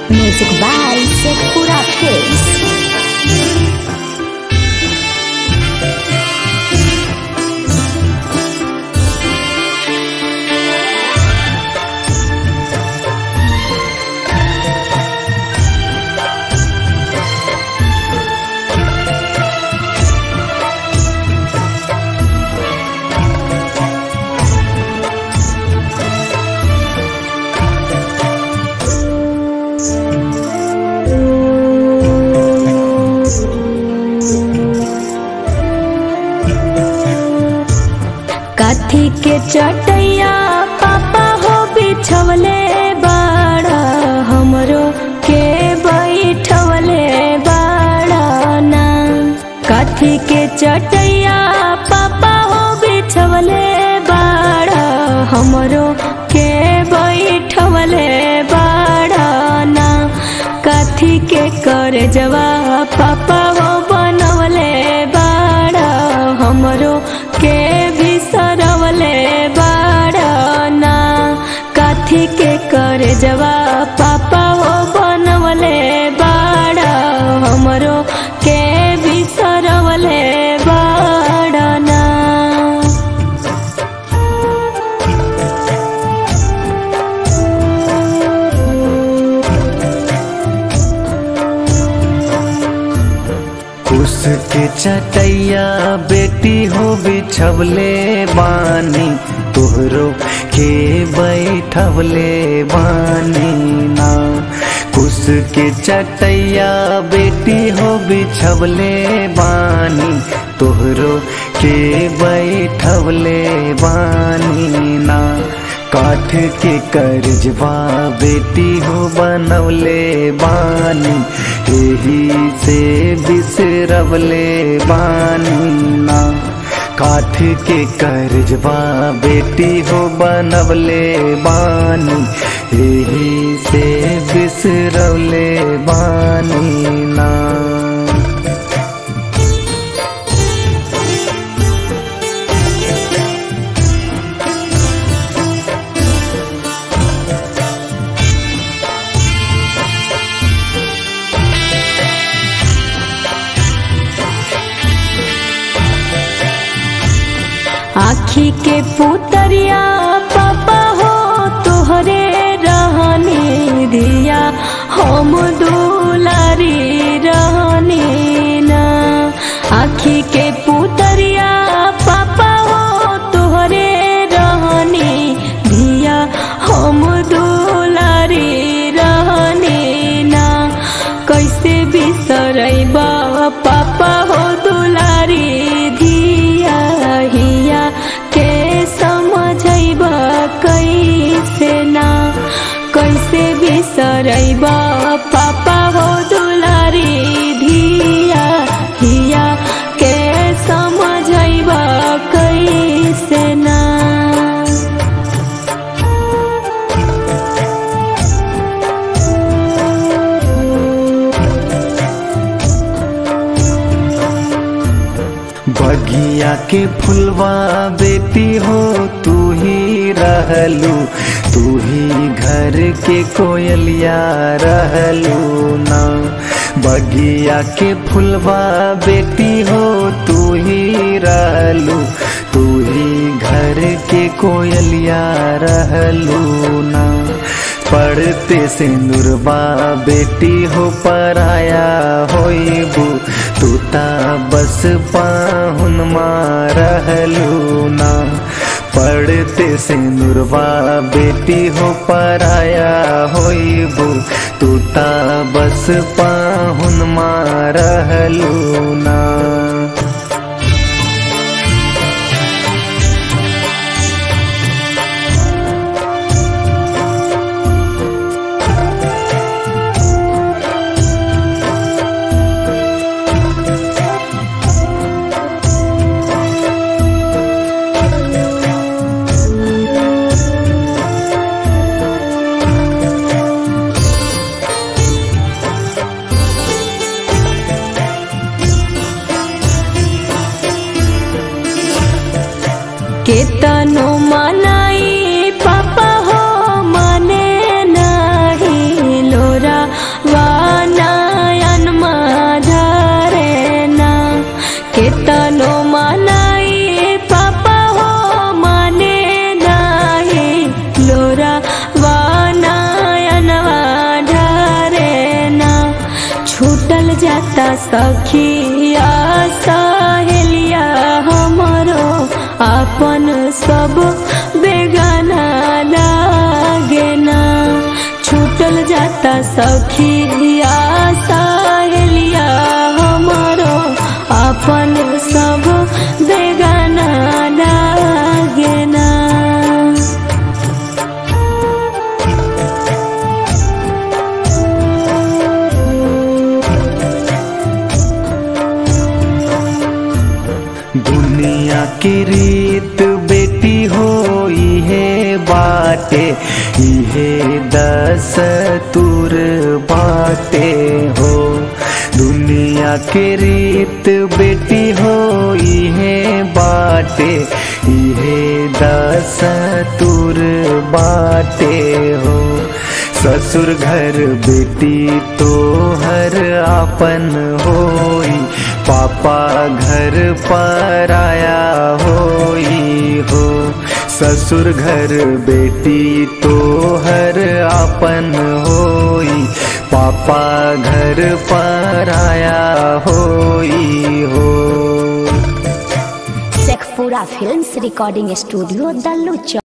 Music by Sekura Pace. काठी के चटैया पापा हो बिछवले बाड़ा हमरो के बैठवले बाड़ा ना। काठी के चटैया पापा हो बिछवले बाड़ा हमरो के बैठवले बाड़ा ना। काठी के करे जवा पापा हो बनवले बाड़ा हमरो के सरवले बाड़ा ना। काठी के करे जवा पापा हो बनवले बाड़ा हमरो के भी सरवले बाड़ा ना। उसके चटैया बेटी हो बिछवले बानी तोहरो के बैठवले बानी ना। उसके चटैया बेटी हो बिछवले बानी तोहरो के बैठवले बानी ना। काठ के करजवा बेटी हो बनवले बानी एही से बिसरवले बानी ना। काठ के करजवा बेटी हो बनवले बानी एही से बिसरवले बानी ना। आखी के पुतरिया पापा हो तोहरे रहने दिया हम दुलारी रहने ना। आखी के पुतरिया पापा हो तोहरे रहने दिया हम दुलारी रहने ना। कैसे बिसरैबा पापा हो दुलारी धिया हिया के समझैबा कैसे ना। कैसे बिसरैबा पापा हो दुलारी धिया हिया के समझैबा कैसे ना। बगिया के फुलवा बेटी हो तू ही रहलू तू ही घर के कोयलिया रहलू ना। बगिया के फुलवा बेटी हो तू ही रहलू तू ही घर के कोयलिया रहलू ना। पढ़ते सिंदूरबा बेटी हो पराया होइबू तू ता बस पाहुन रहलू ना। पढ़ते सिंदूरबा बेटी हो पराया होइबू तू ता बस पाहुन रहलू ना। केतनो मनाई पापा हो माने नहीं लोरा जाता सखिया सहेलिया हमरो अपन सब बेगाना लागे ना। छूटल जाता सखिया सहेलिया हमरो अपन सब बेगाना लागे ना। दुनिया की रीत बेटी हो इहे बाटे, इहे दस्तूर बाटे हो। दुनिया की रीत बेटी हो इहे बाटे, इहे दस्तूर बाटे हो। ससुर घर बेटी तो हर आपन होई, पापा घर पराया होई हो। ससुर घर बेटी तो हर आपन होई, पापा घर पराया होई हो। Sheikhpura films recording studio Dallu.